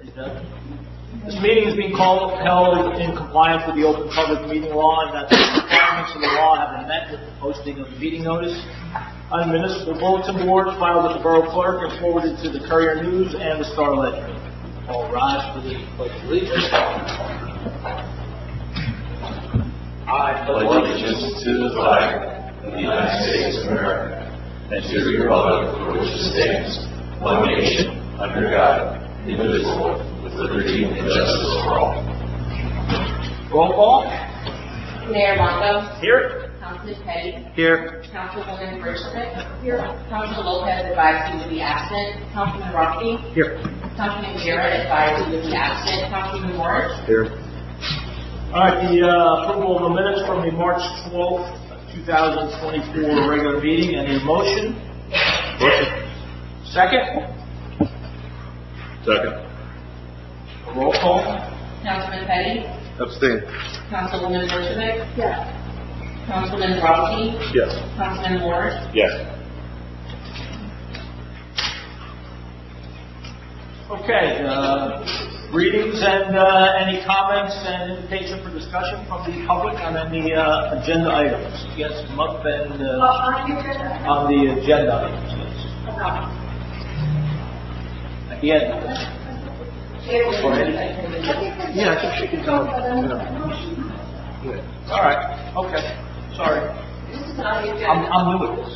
This meeting is being held in compliance with the Open Public Meeting Law, and that the requirements of the law have been met with the posting of the meeting notice on the municipal bulletin board filed with the borough clerk and forwarded to the Courier News and the Star Ledger. All rise for the pledge of allegiance. I pledge allegiance to the flag of the United States of America and to the republic for which it stands, one nation, under God, indivisible, with liberty and justice for all. Roll call. Mayor Longo. Here. Councilman Petty. Here. Councilwoman Bergevik. Here. Councilman Lopez advised you to be absent. Councilman Ruffey. Here. Councilman Garrett advised you to be absent. Councilman Morris. Here. All right, the approval of the minutes from the March 12th, 2024 regular meeting. Any motion? Motion. Second? Second. Roll call. Councilman Petty. Abstain. Councilwoman Bergevik. Yes. Councilman Ruffey. Yes. Councilman Morris. Yes. Okay, readings and any comments and invitation for discussion from the public on any agenda items. Yes, come up and on the agenda items. Yes. At the end. Or anything. Yeah, I think she can tell. All right. Okay. Sorry. I'm new at this.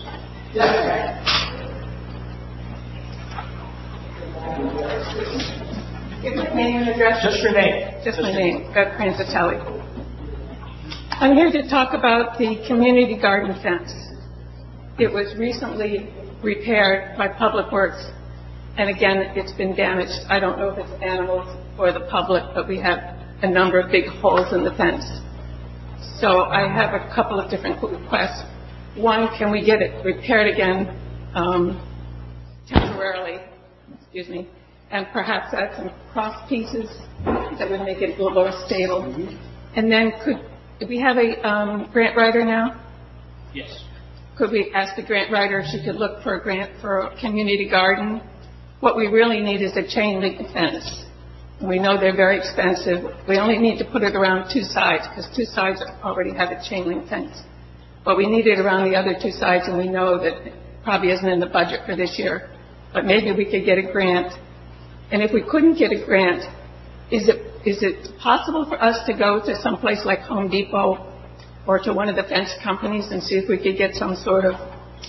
Name and address. Just your name. Just my name, Beth Franzatelli. I'm here to talk about the community garden fence. It was recently repaired by Public Works, and again, it's been damaged. I don't know if it's animals or the public, but we have a number of big holes in the fence. So I have a couple of different requests. One, can we get it repaired again temporarily, and perhaps add some cross pieces that would make it a little more stable. And then do we have a grant writer now? Yes. Could we ask the grant writer if she could look for a grant for a community garden? What we really need is a chain link fence. We know they're very expensive. We only need to put it around two sides because two sides already have a chain link fence. But we need it around the other two sides, and we know that it probably isn't in the budget for this year. But maybe we could get a grant. And if we couldn't get a grant, is it possible for us to go to some place like Home Depot or to one of the fence companies and see if we could get some sort of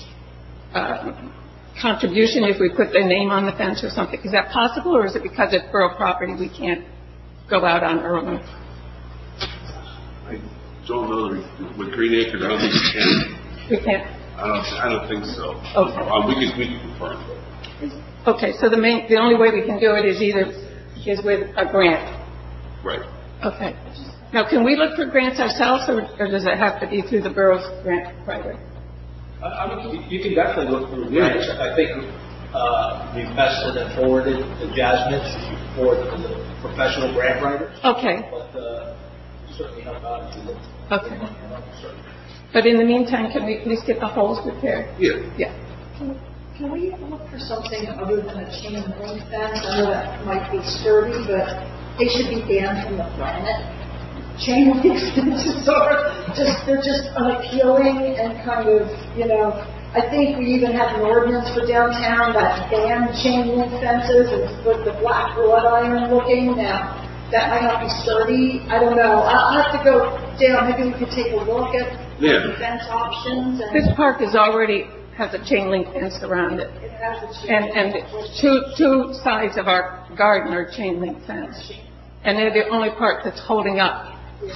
contribution if we put their name on the fence or something? Is that possible, or is it because it's borough property we can't go out on our own? I don't know with Green Acres. I don't think we can. We can't. I don't think so. Okay. We can confirm. Okay. So the only way we can do it is with a grant. Right. Okay. Now, can we look for grants ourselves, or does it have to be through the borough's grant writer? I mean, you can definitely look through grants. I think we've tested and forwarded to Jasmine for the professional grant writers. Okay. But certainly help out if you look. Okay. But in the meantime, can we at least get the holes repaired? Yeah. Yeah. Can we look for something other than a chain link fence? I know that might be sturdy, but they should be banned from the planet. Chain link fences they're just unappealing and kind of, I think we even have an ordinance for downtown that banned chain link fences and with the black wrought iron looking. Now, that might not be sturdy. I don't know. I'll have to go down. Maybe we could take a look at the fence options. This park has a chain link fence around it. It has a chain and two sides of our garden are chain link fence. And they're the only part that's holding up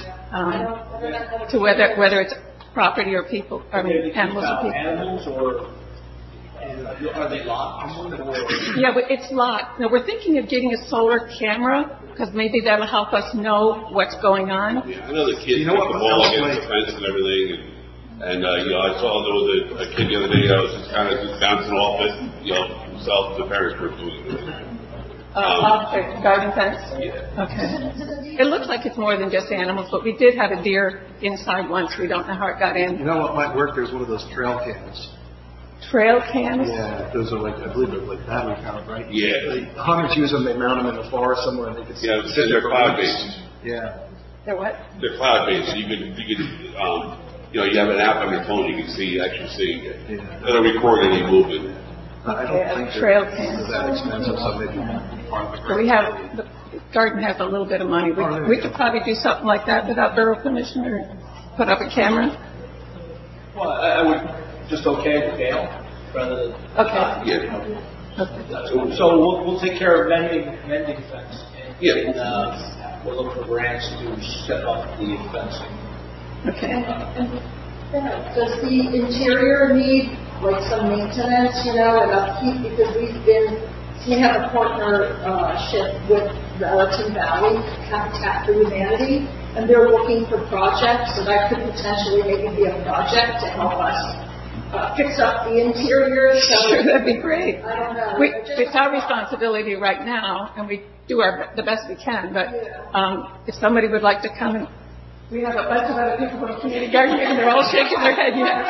to whether it's property or people, animals or people. Animals or are they locked? Yeah, but it's locked. Now, we're thinking of getting a solar camera because maybe that'll help us know what's going on. Yeah, I know the kids put the ball against the fence and everything. And I saw there was a kid the other day that was just kind of bouncing off it, himself. The parents were doing it. Off the garden fence? Yeah. Okay. It looks like it's more than just animals, but we did have a deer inside once. We don't know how it got in. You know what might work? There's one of those trail cams. trail cams? Yeah, those are like, I believe they're like battery powered, right? Yeah. The hunters use them, they mount them in the forest somewhere and they can Yeah, they're cloud-based. Yeah. They're what? They're cloud-based. You could, you have an app on your phone. You can actually see. It'll record any movement. I don't think trail they're cams. that expensive, so maybe part of the So we have, the garden has a little bit of money. We could probably do something like that without borough permission or put up a camera. Well, I would just okay with Gail rather than. Okay. Yeah. So we'll take care of mending fence. Yeah. And we'll look for grants to step up the fencing. Okay. Does the interior need like some maintenance, and upkeep? Because we have a partnership with the Ellerton Valley Habitat for Humanity, and they're looking for projects, so that could potentially maybe be a project to help us fix up the interior. So Sure, that'd be great. I don't know. It's our responsibility right now, and we do the best we can. But if somebody would like to come, and we have a bunch of other people from community gardening, and they're all shaking their head yes.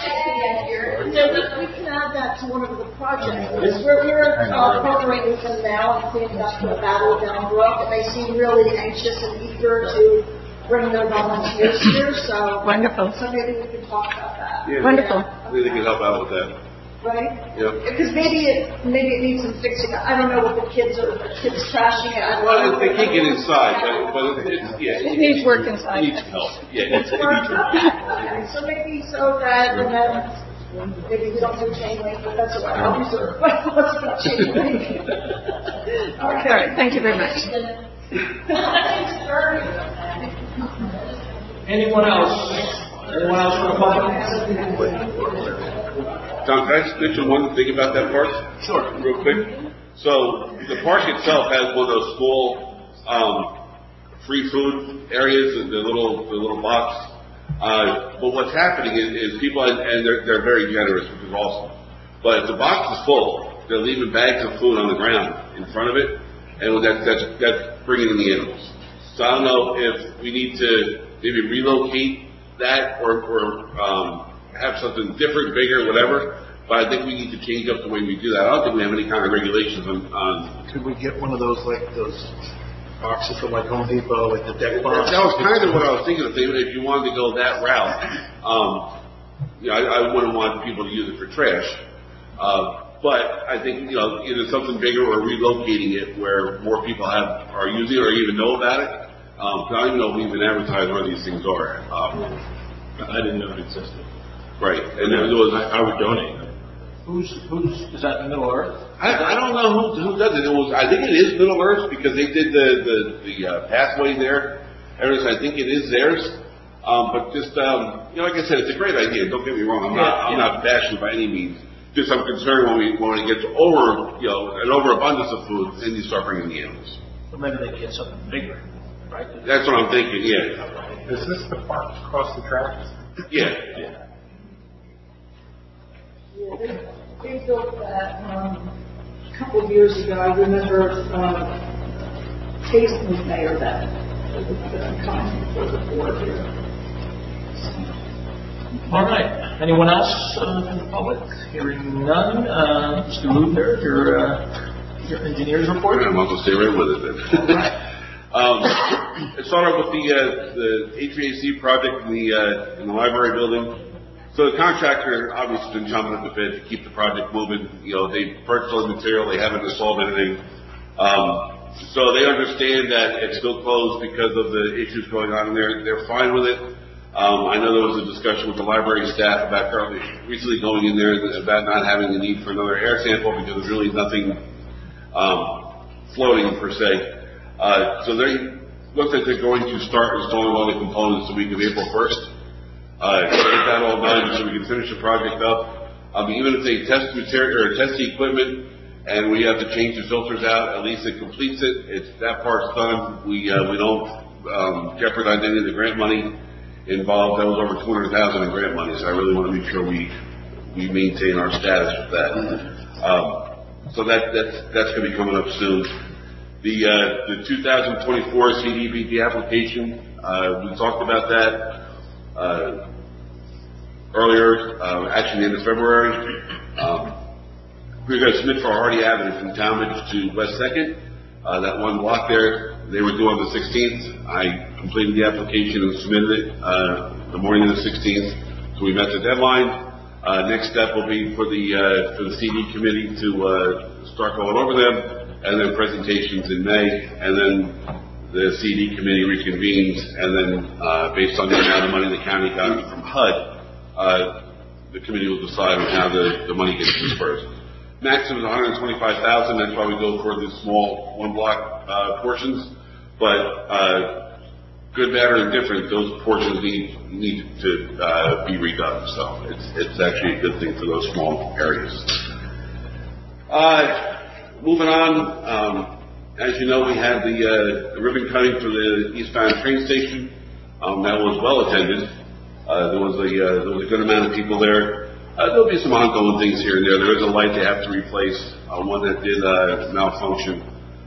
We can add that to one of the projects. We're partnering with them now and cleaning up the Battle of Down Brook, and they seem really anxious and eager to bring their volunteers here. So Wonderful. So maybe we can talk about that. Yeah. Wonderful. I think they can help out with that. Right? Yep. Because maybe it needs some fixing. I don't know what the kids trashing it. I don't know. Well, they can't get inside, but It needs work inside. It needs help. Yeah, It's work. Okay, so maybe so that, and then maybe we don't do chain link, but that's all right. I'll reserve. Let's do chain link. All right. Thank you very much. Anyone else? Anyone else from the public? Tom, can I just mention one thing about that park? Sure. Real quick. So the park itself has one of those small free food areas, the little box. But what's happening is people, and they're very generous, which is awesome. But if the box is full, they're leaving bags of food on the ground in front of it, and that's bringing in the animals. So I don't know if we need to maybe relocate that or have something different, bigger, whatever. But I think we need to change up the way we do that. I don't think we have any kind of regulations on. Could we get one of those boxes from like Home Depot, like the deck box? That was kind of what I was thinking. If you wanted to go that route, I wouldn't want people to use it for trash. But I think either something bigger or relocating it where more people are using it or even know about it. I don't even know if we even advertise where these things are. I didn't know it existed. Right, and there was. I would donate. Who's is that in Middle Earth? I don't know who does it. I think it is Middle Earth because they did the pathway there. I think it is theirs. But just like I said, it's a great idea. Don't get me wrong. I'm not bashing by any means. Just I'm concerned when it gets over an overabundance of food, then you start bringing the animals. Or maybe they get something bigger, right? That's what I'm thinking. Yeah. Is this the park across the tracks? Yeah. They built that a couple of years ago. I remember Payson was mayor then. Coming before the board here. All right. Anyone else from the public? Hearing none. Mr. Lubner, your engineer's report. I'm going to stay right with it then. All right. Let's start off with the HVAC project in the library building. So the contractor obviously has been jumping at the bit to keep the project moving. They purchased all the material, they haven't installed anything. So they understand that it's still closed because of the issues going on in there. They're fine with it. I know there was a discussion with the library staff about recently going in there about not having the need for another air sample because there's really nothing floating per se. So they looks like they're going to start installing all the components the week of April 1st. Get that all done so we can finish the project up. Even if they test material or test the equipment and we have to change the filters out, at least it completes it. That part's done. We don't jeopardize any of the grant money involved. That was over $200,000 in grant money, so I really want to make sure we maintain our status with that. So that's going to be coming up soon. The 2024 CDBG application, we talked about that earlier, actually the end of February. We're going to submit for Hardy Avenue from Talmadge to West 2nd. That one block there, they were due on the 16th. I completed the application and submitted it the morning of the 16th, so we met the deadline. Next step will be for the CD committee to start going over them, and then presentations in May, and then the CD committee reconvenes, and then based on the amount of money the county got from HUD, the committee will decide on how the money gets dispersed. Maximum is $125,000. That's why we go for the small one-block portions. But good, bad, or indifferent, those portions need to be redone. So it's actually a good thing for those small areas. Moving on, as you know, we had the ribbon cutting for the eastbound train station. That was well attended. There was a good amount of people there. There'll be some ongoing things here and there. There is a light they have to replace, one that did malfunction.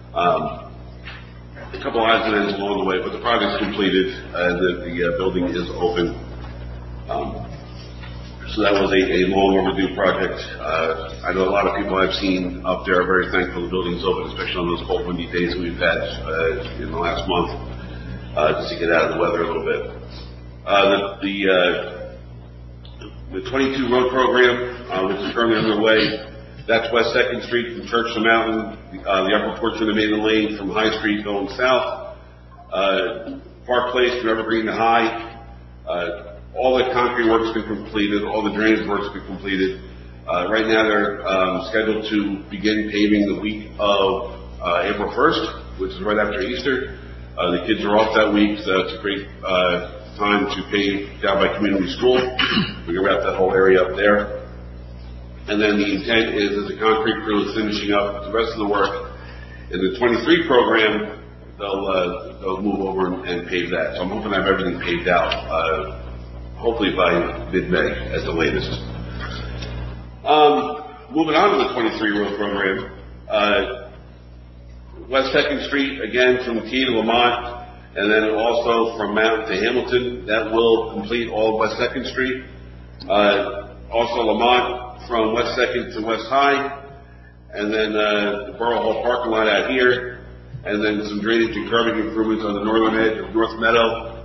A couple odds and ends along the way, but the project's completed and the building is open. So that was a long overdue project. I know a lot of people I've seen up there are very thankful the building's open, especially on those cold, windy days that we've had in the last month, just to get out of the weather a little bit. The 22 road program, which is currently underway, that's West 2nd Street from Church to Mountain, the upper portion of Maiden Lane from High Street going south, Park Place from Evergreen to High. All the concrete work's been completed, all the drainage work's been completed. Right now they're scheduled to begin paving the week of April 1st, which is right after Easter. The kids are off that week, so it's a great time to pave down by community school. We can wrap that whole area up there. And then the intent is, as the concrete crew is finishing up the rest of the work, in the 23 program, they'll move over and pave that. So I'm hoping to have everything paved out, hopefully by mid-May at the latest. Moving on to the 23 road program, West 2nd Street, again, from Key to Lamont, and then also from Mountain to Hamilton, that will complete all of West 2nd Street. Also Lamont from West 2nd to West High, and then the Borough Hall parking lot out here, and then some drainage and curbing improvements on the northern edge of North Meadow.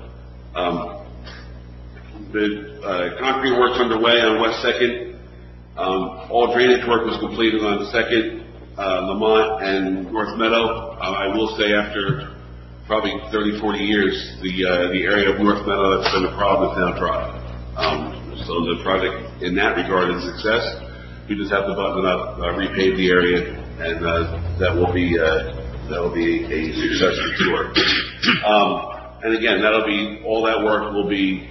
The concrete work's underway on West 2nd. All drainage work was completed on 2nd, Lamont, and North Meadow. I will say after probably 30, 40 years, the area of North Meadow that's been a problem is now dry. So the project in that regard is a success. We just have to button it up, repave the area, and that will be a success for sure. And again, all that work will be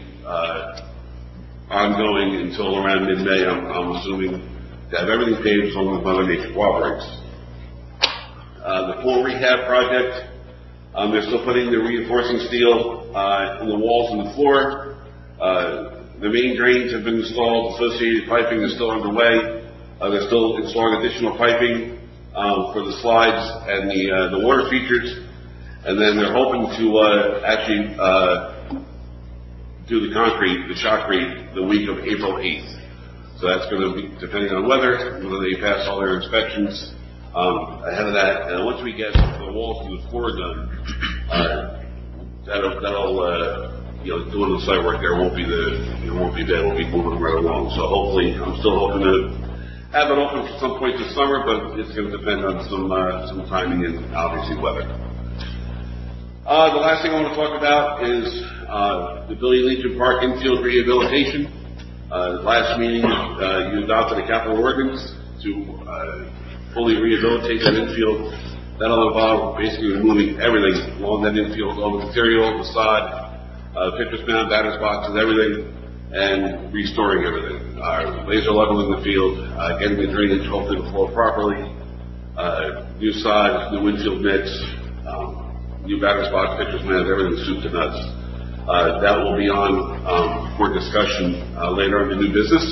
ongoing until around mid-May. I'm assuming to have everything paved as long as Mother Nature cooperates. The pool rehab project. They're still putting the reinforcing steel in the walls and the floor. The main drains have been installed. Associated piping is still underway. They're still installing additional piping for the slides and the water features. And then they're hoping to actually do the concrete, the shotcrete, the week of April 8th. So that's going to be depending on weather, whether they pass all their inspections. Ahead of that, and once we get the walls and the floor done, that'll doing the site work there won't be bad. We'll be moving right along. So hopefully, I'm still hoping to have it open at some point this summer, but it's going to depend on some timing and obviously weather. The last thing I want to talk about is the Billy Legion Park infield rehabilitation. Last meeting, you adopted a capital ordinance to fully rehabilitate that infield. That'll involve basically removing everything along that infield, all the material, the sod, pitcher's mound, batter's boxes, everything, and restoring everything. Laser leveling the field, getting the drainage hopefully to flow properly, new sod, new infield mix, new batter's box, pitcher's mound, everything soup to nuts. That will be on for discussion later on in new business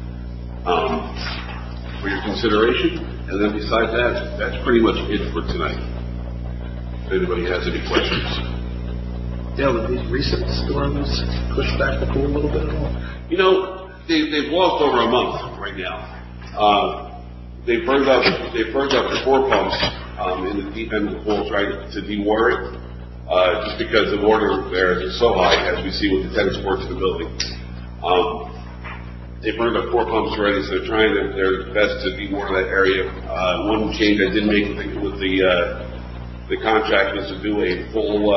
for your consideration. And then besides that, that's pretty much it for tonight. If anybody has any questions. Yeah, with these recent storms push back the pool a little bit at all? You know, they've lost over a month right now. They burned up the 4 pumps in the deep end of the pool trying to dewater it, just because the water there is so high, as we see with the tennis courts in the building. They burned up 4 pumps already, so they're trying their best to dewater that area. One change I did make with the contract was to do a full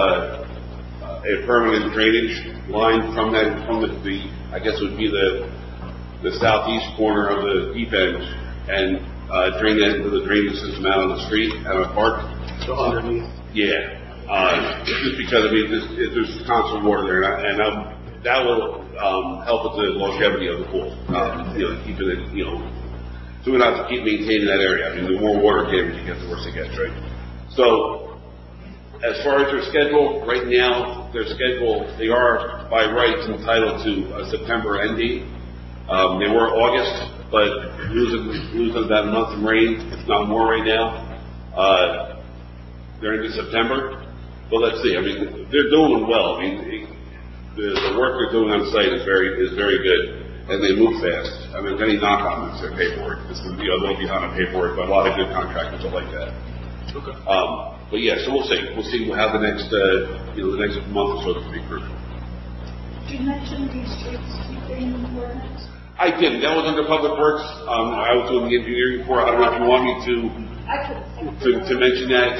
a permanent drainage line from the I guess it would be the southeast corner of the deep end, and drain that into the drainage system out on the street, out of the park. So underneath? Yeah. Just because, I mean, there's constant water there, and that will help with the longevity of the pool. Keeping it, so we don't have to keep maintaining that area. I mean, the more water damage you get, the worse it gets, right? So, as far as their schedule, right now, they are by rights entitled to a September end date. They were August, but losing about a month of rain, if not more right now. They're into September. But let's see. I mean, they're doing well. I mean, the work they're doing on site is very good, and they move fast. I mean, any knock on them is their paperwork. This is a little behind on paperwork, but a lot of good contractors are like that. Okay. But yeah, so we'll see. We'll see how the next month or so can be crucial. Did you mention these streets keeping ordinance? I didn't. That was under Public Works. I was doing the engineering report. I don't know if you want me to mention that.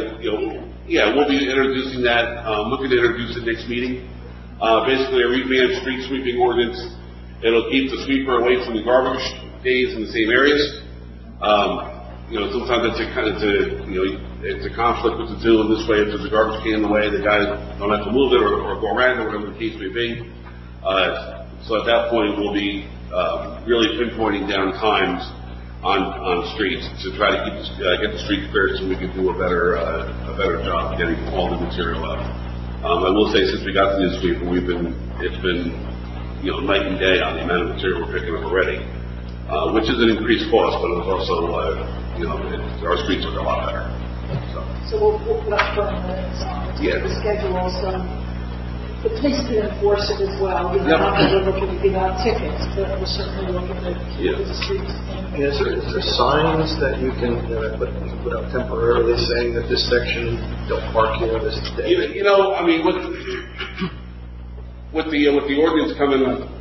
We'll be introducing that. Looking to introduce it next meeting. Basically, a revamped street sweeping ordinance. It'll keep the sweeper away from the garbage days in the same areas. Sometimes it's a conflict with the two. In this way, if there's a garbage can in the way, the guys don't have to move it or go around it, whatever the case may be. So at that point, we'll be really pinpointing down times on streets to try to get the streets clear, so we can do a better job getting all the material out. I will say, since we got the new sweeper, it's been night and day on the amount of material we're picking up already, which is an increased cost, but it was also our streets are a lot better. So we'll put up permanents on the schedule, so the police can enforce it as well. Not that we're looking to give out tickets, but we're certainly looking to keep the streets clean. Is there signs that you can put out temporarily saying that this section don't park here this day? I mean, with the ordinance coming,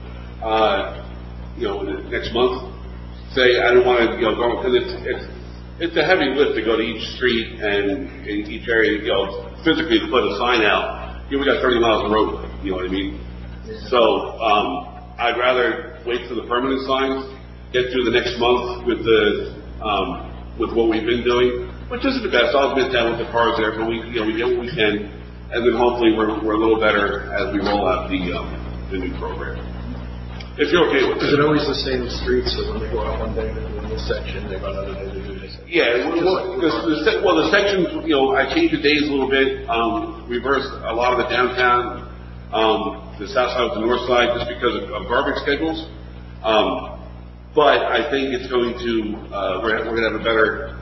next month, say I don't want to go because it's a heavy lift to go to each street and in each area, physically to put a sign out. We got 30 miles of road, you know what I mean? Yeah. So I'd rather wait for the permanent signs, get through the next month with what we've been doing, which isn't the best. I'll admit that with the cars there, but we get what we can, and then hopefully we're a little better as we roll out the new program. If you're okay with it. Is it always the same streets, so when they go out one day, they're doing this section, they go another day, they're doing this section? Yeah, the sections, I changed the days a little bit, reversed a lot of the downtown, the south side with the north side, just because of garbage schedules. But I think it's going to, we're going to have a better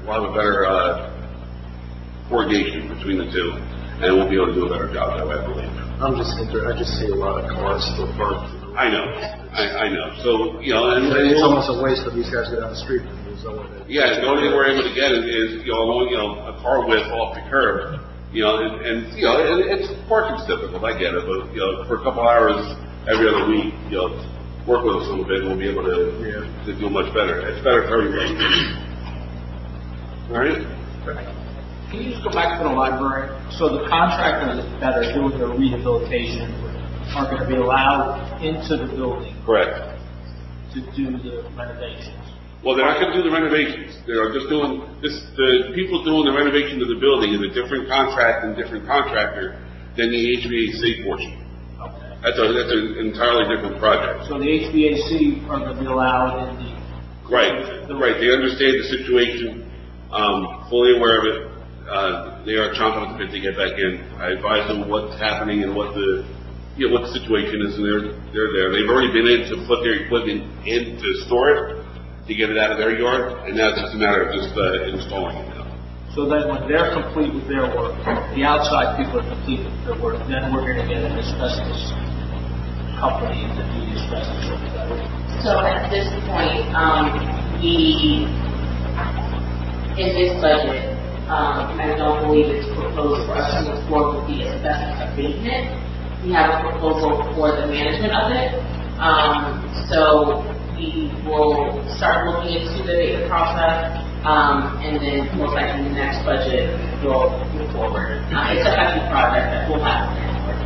coordination between the two, and we'll be able to do a better job that way, I believe. I just see a lot of cars still parked. I know. So, and it's almost a waste for these guys to go down the street. Yeah, the only thing we're able to get is a car width off the curb, and it's parking's difficult. I get it, but for a couple hours every other week, work with us a little bit, and we'll be able to do much better. It's better for everybody. All right. Can you just go back to the library? So the contractors that are doing the rehabilitation are going to be allowed into the building. Correct. To do the renovations. Well, they're not going to do the renovations. They are just doing this. The people doing the renovation of the building is a different contract and different contractor than the HVAC portion. Okay. That's an entirely different project. So the HVAC are going to be allowed in the... Right. They understand the situation, fully aware of it. They are chomping at the bit to get back in. I advise them what's happening and what the situation is, and they're there. They've already been in to put their equipment in to store it, to get it out of their yard, and now it's just a matter of just installing it now. So then when they're complete with their work, the outside people are complete with their work, then we're going to get an asbestos company to do the asbestos work. So at this point, in this budget, I don't believe it's proposed for us to move forward with the asbestos abatement. We have a proposal for the management of it. So we will start looking into the abatement process, and then most likely in the next budget we'll move forward. It's a heavy project that we'll have to plan for.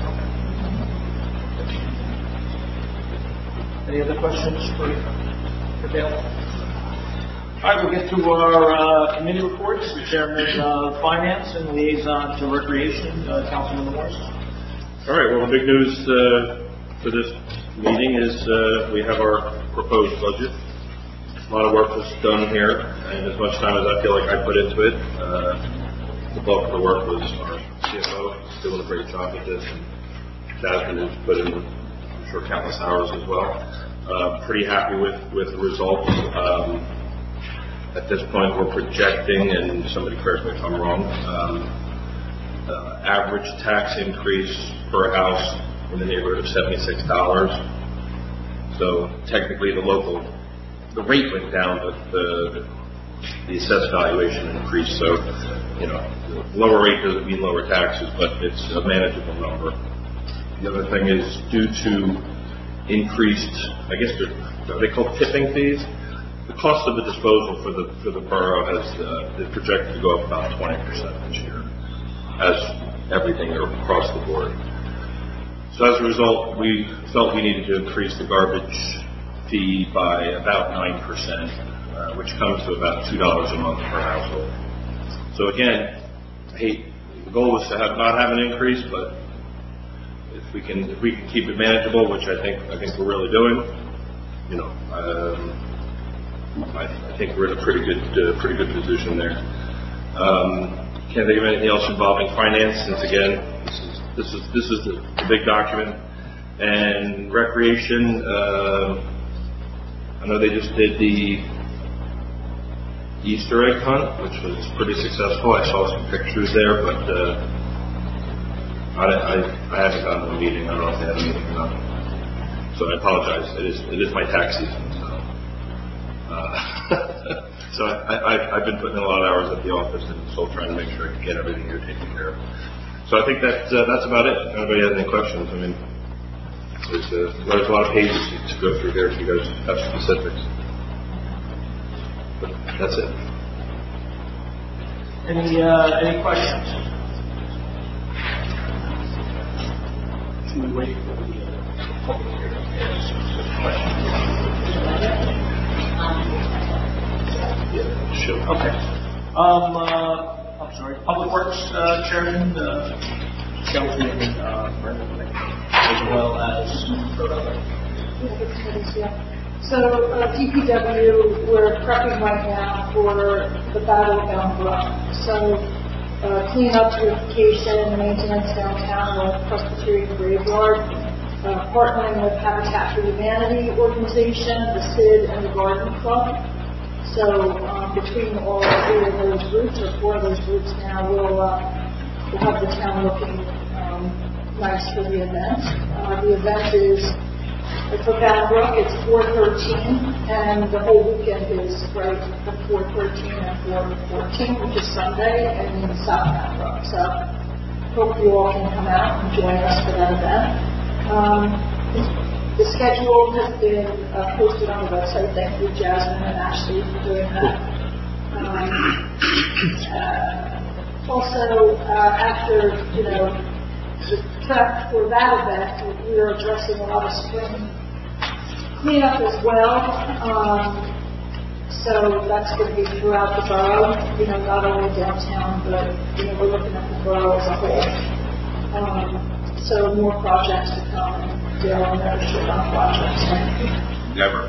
Any other questions for Dale? All right, we'll get to our committee reports. The Chairman of Finance and Liaison to Recreation, Councilman Morris. All right, well, the big news for this meeting is we have our proposed budget. A lot of work was done here, and as much time as I feel like I put into it, the bulk of the work was our CFO. He's doing a great job with this, and Jasmine has put in, I'm sure, countless hours as well. Pretty happy with the results. At this point, we're projecting, and somebody correct me if I'm wrong, average tax increase per house in the neighborhood of $76. So technically the rate went down, but the assessed valuation increased. So, lower rate doesn't mean lower taxes, but it's a manageable number. The other thing is due to increased, I guess are they called tipping fees? The cost of the disposal for the borough is projected to go up about 20% this year, as everything across the board. So as a result, we felt we needed to increase the garbage fee by about 9%, which comes to about $2 a month per household. So again, the goal was to not have an increase, but if we can keep it manageable, which I think we're really doing, I think we're in a pretty good position there. Can't think of anything else involving finance, since again, this is the big document. And recreation, I know they just did the Easter egg hunt, which was pretty successful. I saw some pictures there, but I haven't gone to a meeting. I don't know if they had a meeting or not. So I apologize. It is my tax season. So I've been putting in a lot of hours at the office and still trying to make sure I can get everything here taken care of. So I think that's about it. If anybody has any questions, I mean, there's a lot of pages to go through here if you guys have specifics. But that's it. Any questions? Should we wait for the public hearing to ask questions? Sure. Okay. I'm sorry. Public Works Chairman, Councilman Brennan, as well as So DPW, we're prepping right now for the Battle of Elm Brook. So cleanup, purification, maintenance downtown with Presbyterian Graveyard, partnering with Habitat for Humanity organization, the SID, and the Garden Club. So between all three of those groups, or four of those groups now, we'll have the town looking nice for the event. The event is for Bound it's 4/13, and the whole weekend is right from 4/13 and 4/14, which is Sunday, and in South Bound. So hope you all can come out and join us for that event. The schedule has been posted on the website. Thank you, Jasmine and Ashley, for doing that. Also, after the prep for that event, we are addressing a lot of spring cleanup as well. So that's going to be throughout the borough. Not only downtown, but we're looking at the borough as a whole. So more projects to come. Dale, I'm never sure on projects. Never.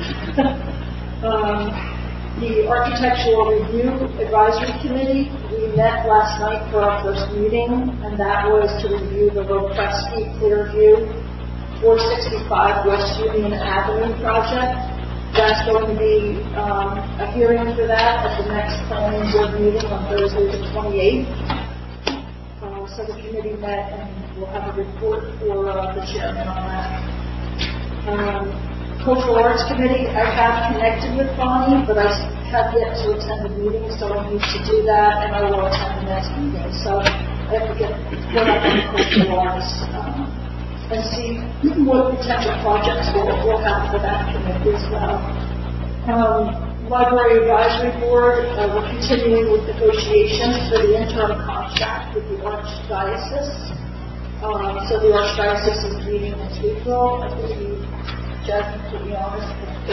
The Architectural Review Advisory Committee, we met last night for our first meeting, and that was to review the Lopresti Clearview 465 West Union Avenue project. That's going to be a hearing for that at the next planning board meeting on Thursday the 28th. So the committee met, and we'll have a report for the chairman on that. Cultural Arts Committee, I have connected with Bonnie, but I have yet to attend the meeting, so I need to do that, and I will attend the next meeting. So I have to get up on Cultural Arts and see what potential projects we'll have for that committee as well. Library Advisory Board, we're continuing with negotiations for the interim contract with the Archdiocese. So the Archdiocese is meeting next April. I believe, Jasmine, to be honest,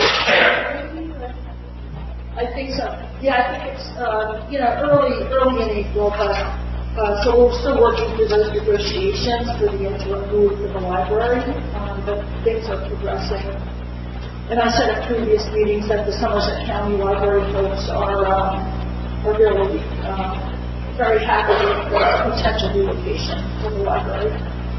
I think so. Yeah, I think it's early in April, but so we're still working through those negotiations for the interim move for the library, but things are progressing. And I said at previous meetings that the Somerset County Library folks are really very happy with the potential relocation for the library.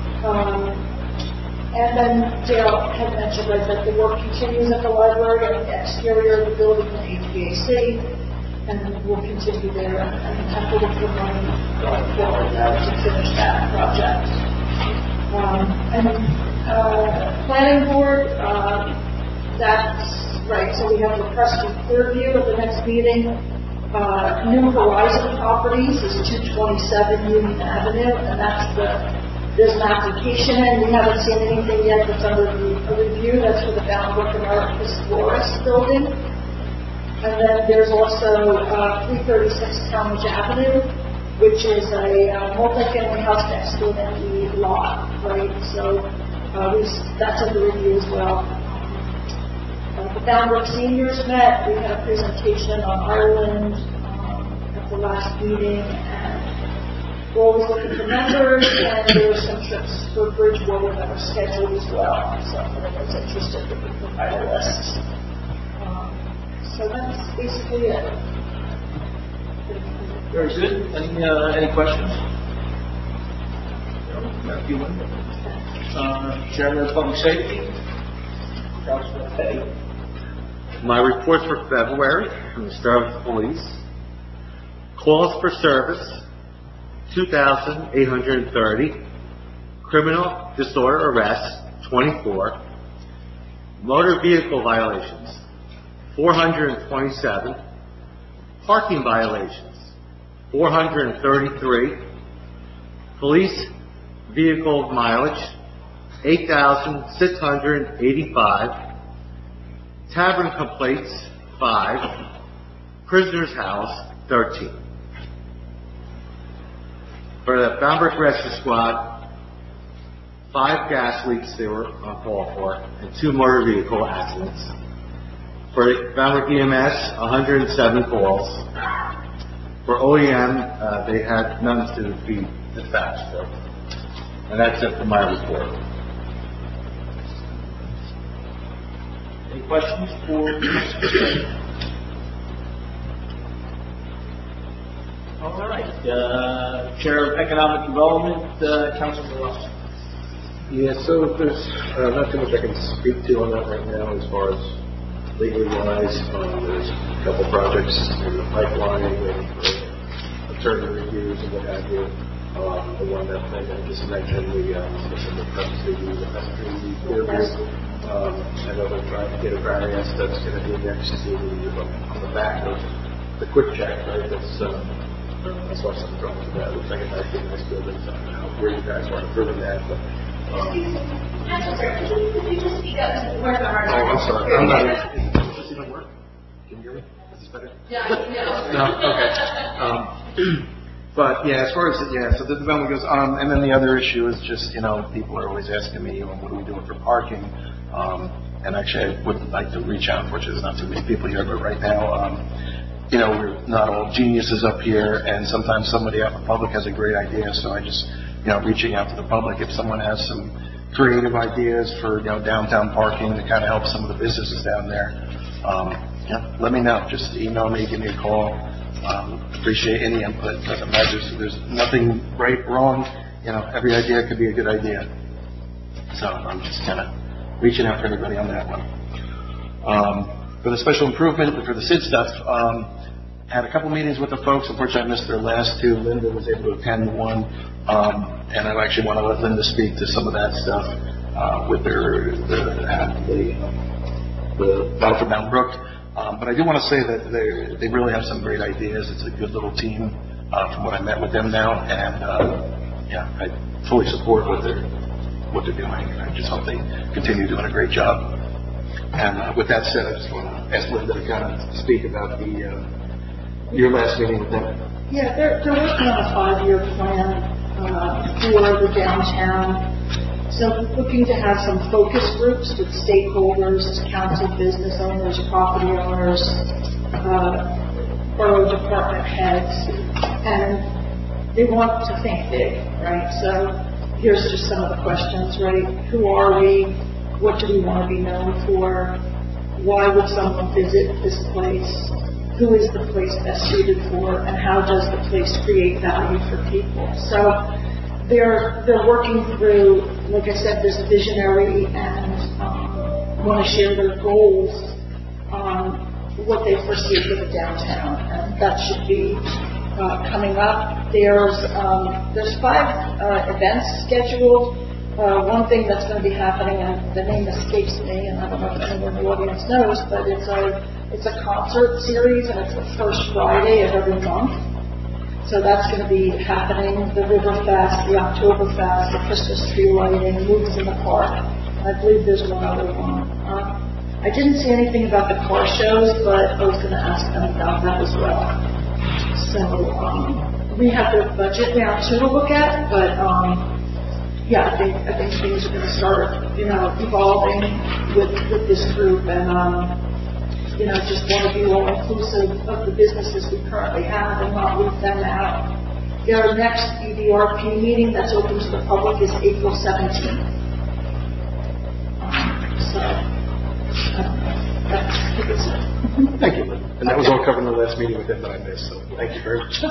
And then Dale had mentioned that the work continues at the library on the exterior of the building and HVAC, and we'll continue there and have to look for money going forward to finish that project. Planning board, that's right, so we have requested Clearview at the next meeting. New Horizon Properties is 227 Union Avenue, and there's an application in. We haven't seen anything yet that's under review. That's for the Boundbrook and Arcus Florist building. And then there's also 336 Talmadge Avenue, which is a multi-family house next to an empty lot, right? So that's under review as well. The Boundbrook seniors met. We had a presentation on Ireland at the last meeting, and we're always looking for members, and there were some trips for Bridgewater that were scheduled as well. So if anyone's interested, we can provide a list. So that's basically it. Very good. Any questions? Chairman of Public Safety, Councilman Petty. My report for February from the Starbuck Police. Calls for service, 2,830. Criminal disorder arrests, 24. Motor vehicle violations, 427. Parking violations, 433. Police vehicle mileage, 8,685. Tavern complaints, 5. Prisoner's house, 13. For the Boundbrook Rescue Squad, 5 gas leaks they were on call for, and 2 motor vehicle accidents. For Boundbrook EMS, 107 calls. For OEM, they had none to be dispatched. So. And that's it for my report. Any questions for All right. Chair of Economic Development, Councilman Ross. Yeah, so there's not too much I can speak to on that right now as far as legally wise. There's a couple projects in the pipeline waiting for attorney reviews and what have you. The one that I just mentioned, the Clearview. I know they're trying to get a variance that's going to be next to on the back of the quick check, right? I saw some drawings of that. It looks like it might be a nice building. So I don't know where you guys are approving that, but. Could you just speak up to where the hard? Oh, I'm sorry. I'm not. Does this even work? Can you hear me? Is this better? Yeah. No. Okay. But yeah, as far as so the development goes on, and then the other issue is just people are always asking me, what are we doing for parking? And actually, I would like to reach out. Unfortunately, there's not too many people here, but right now, we're not all geniuses up here, and sometimes somebody out in the public has a great idea. So I just, reaching out to the public, if someone has some creative ideas for downtown parking to kind of help some of the businesses down there, let me know. Just email me, give me a call. Appreciate any input. Doesn't matter. There's nothing right, wrong. Every idea could be a good idea. So I'm just kind of reaching out for everybody on that one. For the special improvement, for the SID stuff, had a couple meetings with the folks. Unfortunately, I missed their last 2. Linda was able to attend one. And I actually want to let Linda speak to some of that stuff with the the Battle for Bound Brook. But I do want to say that they really have some great ideas. It's a good little team from what I met with them now, and I fully support what they're doing. I just hope they continue doing a great job. And with that said, I just want to ask Linda to kind of speak about your last meeting with them. Yeah, they're working on a 5-year plan for the downtown. So looking to have some focus groups with stakeholders, council, business owners, property owners, borough department heads, and they want to think big, right? So here's just some of the questions, right? Who are we? What do we want to be known for? Why would someone visit this place? Who is the place best suited for? And how does the place create value for people? So they're working through, like I said, this visionary and want to share their goals on what they foresee for the downtown, and that should be coming up. There's 5 events scheduled. One thing that's going to be happening, and the name escapes me, and I don't know if anyone in the audience knows, but it's a concert series, and it's the first Friday of every month. So that's going to be happening. The River Fest, the Oktoberfest, the Christmas tree lighting, movies in the park. I believe there's one other one. I didn't see anything about the car shows, but I was going to ask them about that as well. So we have the budget now too to look at, but I think things are going to start, evolving with this group, and just want to be more inclusive of the businesses we currently have and not leave them out. Their next EDRP meeting that's open to the public is April 17th. That's it. Thank you, Lynn. And that was all covered in the last meeting with them that I missed, so thank you very much.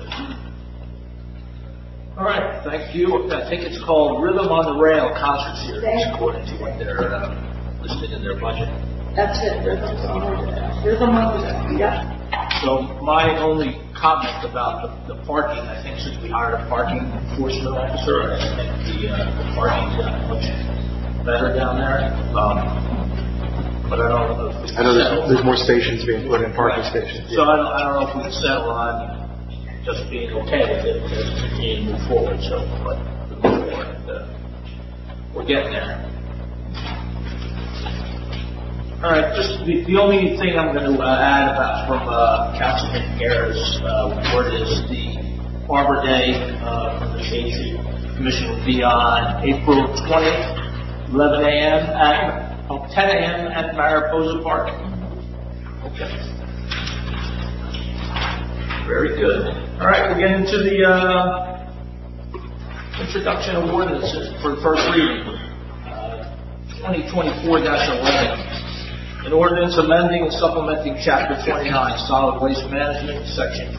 All right, thank you. I think it's called Rhythm on the Rail Concert Series, according to what they're listed in their budget. That's it. Rhythm on the Rail. Yeah. So my only comment about the parking, I think since we hired a parking enforcement officer, I think the parking's gotten much better down there. But I don't know if we can there's more stations being put in, parking stations. So I don't know if we can settle on just being okay with it and continue to move forward. So, but we're getting there. All right, just the only thing I'm going to add about from Councilman Guerra's report is the Arbor Day from the Shade Tree Commission will be on April 20th, 11 a.m. at 10 a.m. at Mariposa Park. Okay. Very good. All right, we'll get into the introduction of ordinances for the first reading. 2024-11. An ordinance amending and supplementing Chapter 29, Solid Waste Management, Section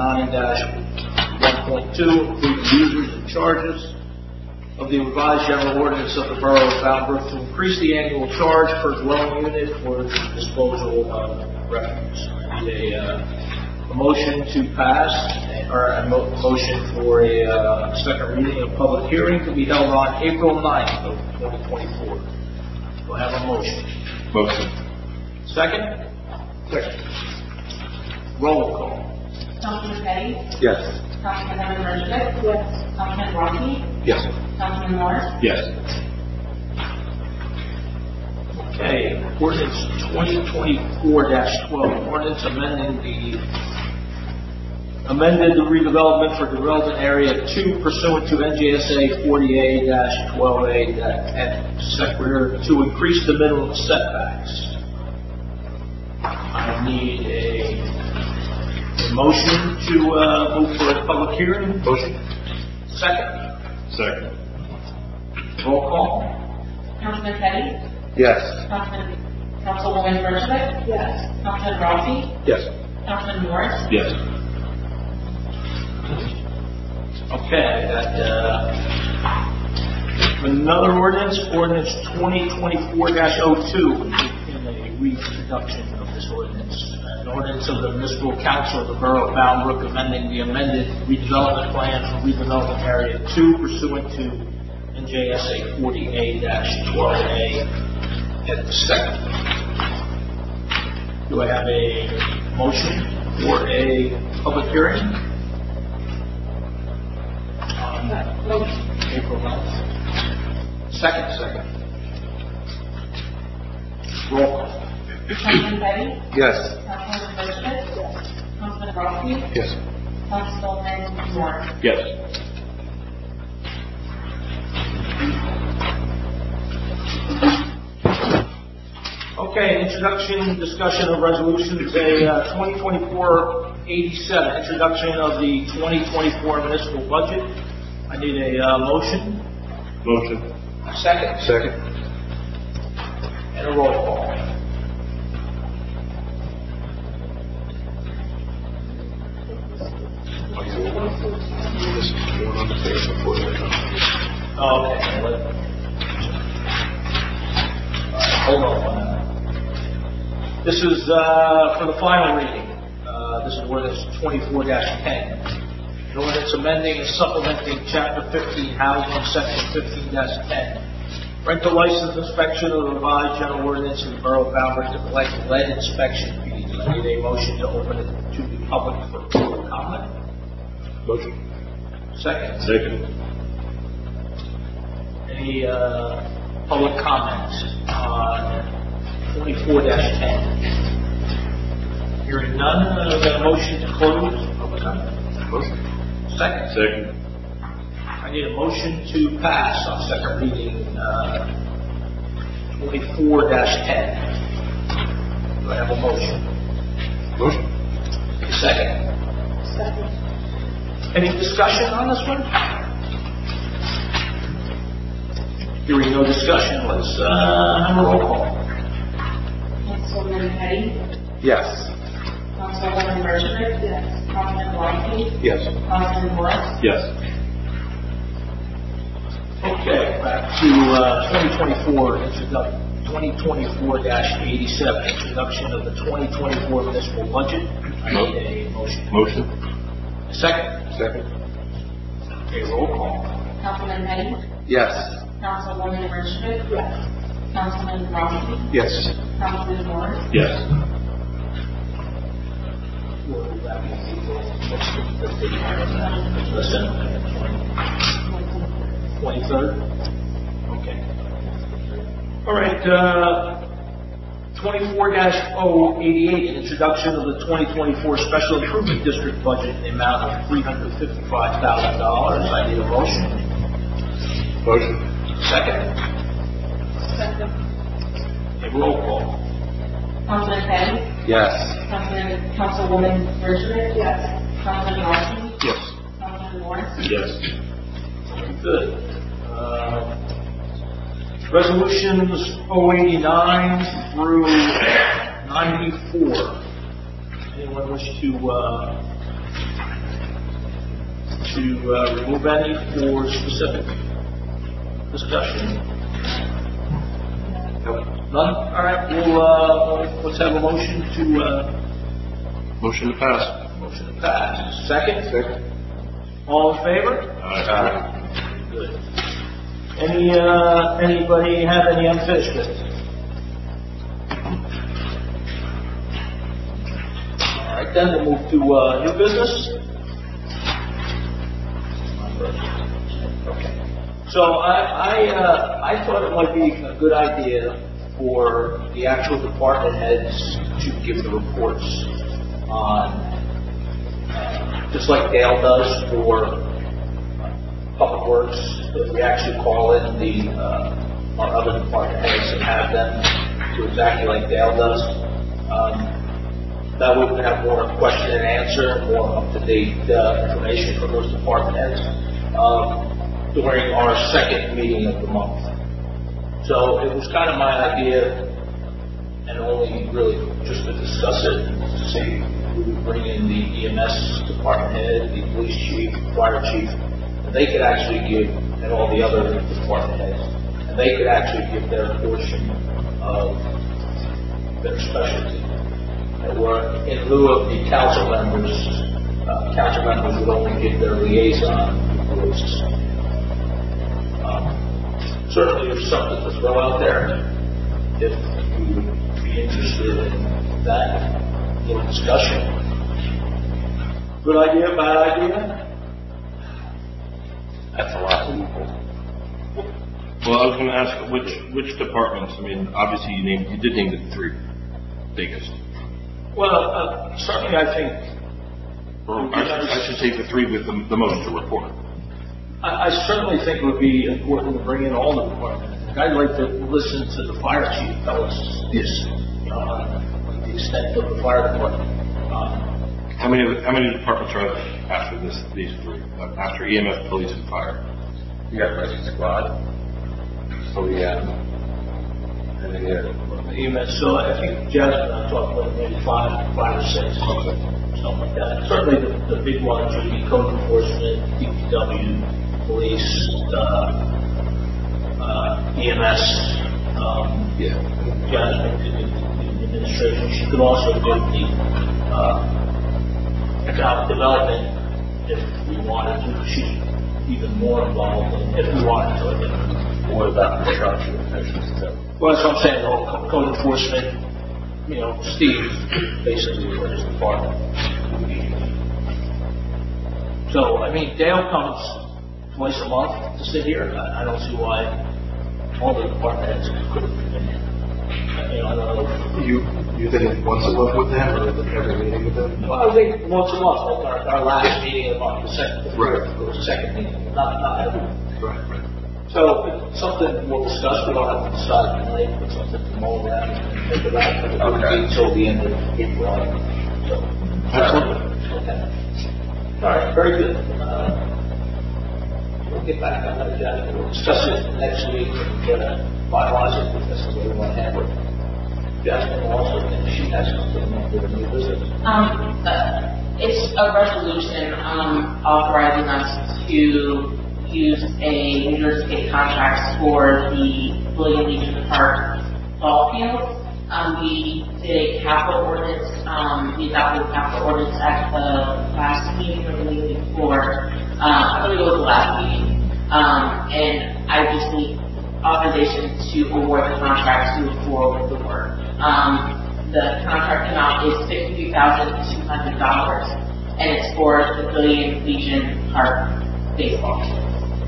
29-1.2, including users and charges of the revised general ordinance of the Borough of Bound Brook to increase the annual charge per dwelling unit for disposal of refuse. I need a motion to pass, or a motion for a second reading of public hearing to be held on April 9th of 2024. Do I have a motion? Motion. Second? Second. Roll call. Councilman Petty? Yes. Councilman Berger? Yes. Councilman Rocky? Yes. Councilman Morris? Yes. Okay, ordinance 2024-12, ordinance amended the redevelopment for development area 2 pursuant to NJSA 40A-12A to increase the minimum setbacks. I need a motion to move for a public hearing. Motion. Second. Second. Roll call. Councilman Petty? Yes. Councilwoman Berger? Yes. Councilman Rocky? Yes. Councilman Morris? Yes. Okay, I got another ordinance 2024-02, in a reintroduction of this ordinance. An ordinance of the Municipal Council of the Borough of Bound Brook amending the amended redevelopment plan for redevelopment area 2 pursuant to NJSA 40A-12A at the second. Do I have a motion for a public hearing? April 9th. Second. Roll call. Councilman Betty? Yes. Councilman Bershman? Yes. Councilman Rossi? Yes. Councilman Moore? Yes. Okay, introduction, discussion of resolutions, a 2024-87, introduction of the 2024 municipal budget. I need a motion. Motion. Second. And a roll call. Okay. Hold on 1 minute. This is for the final reading. This is ordinance 24-10. An ordinance amending and supplementing Chapter 15 Housing, Section 15-10. Rental license inspection of the revised general ordinance in the Borough of Bamberg to collect lead inspection fees. I need a motion to open it to the public for public comment. Motion. Second. Any public comments on 24-10? Hearing none, I've got a motion to close public comment. Motion. Second. I need a motion to pass on second reading 24-10. Do I have a motion? Motion. Second. Any discussion on this one? Hearing no discussion, let's have a roll call. Councilman Petty? Yes. Councilwoman Bershman? Yes. Councilman Rossi? Yes. Councilman Moore? Yes. Okay, back to 2024-87, introduction of the 2024 municipal budget. I need a motion. Motion. Second. Okay, roll call. Councilman Petty? Yes. Councilwoman Bershman? Yes. Councilman Rossi? Yes. Councilman Moore? Yes. 23rd? Okay. All right, 24-088, introduction of the 2024 Special Improvement District budget in the amount of $355,000. I need a motion. Motion. Second. A roll call. Councilman Petty? Yes. Councilwoman Bershman? Yes. Councilman Rossi? Yes. Councilman Moore? Yes. Good. Resolutions 089 through 94. Anyone wish to remove any for specific discussion? None? All right, let's have a motion to... Motion to pass. Motion to pass. Second? All in favor? Aye. Good. Anybody have any unfinished business? All right, then we'll move to new business. Okay. So I thought it might be a good idea for the actual department heads to give the reports on, just like Dale does for Public Works, that we actually call in our other department heads and have them do exactly like Dale does. That would have more question and answer, more up-to-date information from those department heads during our second meeting of the month. So it was kind of my idea, and only really just to discuss it, to see we would bring in the EMS department head, the police chief, fire chief, and they could actually give, and all the other department heads, and they could actually give their portion of their specialty. And in lieu of the council members would only give their liaison reports. Certainly there's something to throw out there if you would be interested in that, a little discussion. Good idea, bad idea? That's a lot of people. Well, I was going to ask which departments. I mean, obviously you did name the three biggest. Well, certainly I think, Or I should say the three with the most to report. I certainly think it would be important to bring in all the departments. I'd like to listen to the fire chief tell us this, the extent of the fire department. How many departments are after these three? After EMS, police, and fire? You got rescue squad. So and then EMS, so I think Jasmine and I talked about maybe five or six, something like that. Certainly the big ones would be code enforcement, DPW, police, EMS. Jasmine could do the administration. She could also do the economic development if we wanted to. She's even more involved if we wanted to. Again. what about construction officials too? Well, that's what I'm saying. The whole code enforcement, Steve basically for his department. So, I mean, Dale comes twice a month to sit here. I don't see why all the department heads couldn't come in. I don't know. You think it's once a month with them, or is it every meeting with them? Well, I think once a month, like our last meeting of the second, Right. or the second meeting, not every. Right. So it's something we'll discuss. We don't have to decide tonight, but something to mull around and think about. But it would be until the end of April. So, okay. All right, very good. We'll get back on that agenda. We'll discuss it next week and finalize it if that's the way we want to handle it. Jasmine will also think she has something with a new business. It's a resolution authorizing us to use a New Jersey State contract for the William Legion Park ball field. We did a capital ordinance. We adopted a capital ordinance at the last meeting or the meeting before. I believe it was the last meeting. And I just need authorization to award the contract to move forward with the work. The contract amount is $52,200, and it's for the William Legion Park baseball field.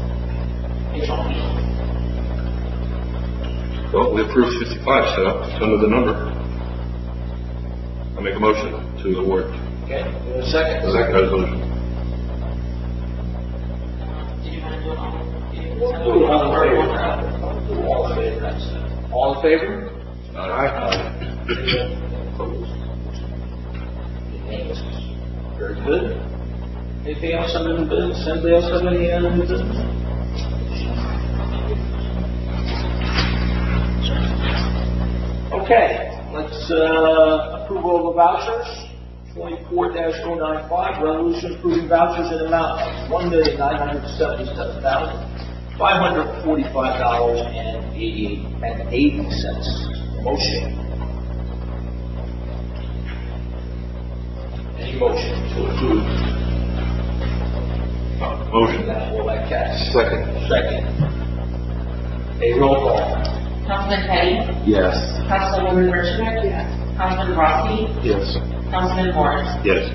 Well, we approved 55, so it's under the number. I'll make a motion to award. Okay, a second. The second resolution. Did you want to do it all? All in favor? Aye. Very good. Anything else on the new business? Anybody else have any other new business? Okay, let's approval of the vouchers. 24-095, resolution approving vouchers in amount of $1,977,545.80. Motion. Any motion to approve? Motion. Will that catch? Second. Second. A roll call. Councilman Petty? Yes. Councilwoman Richmond? Yes. Councilman Rossi? Yes. Councilman Morris? Yes.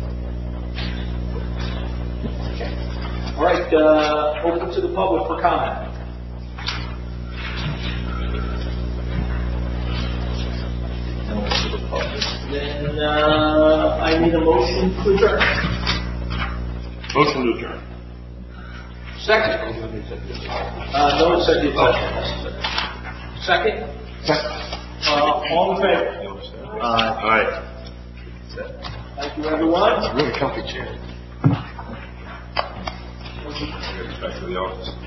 All right, open to the public for comment. Then I need a motion to adjourn. Motion to adjourn. Second. No executive session necessary. Second. All in favor? Aye. Thank you, everyone. It's a really comfy chair. Back to the office.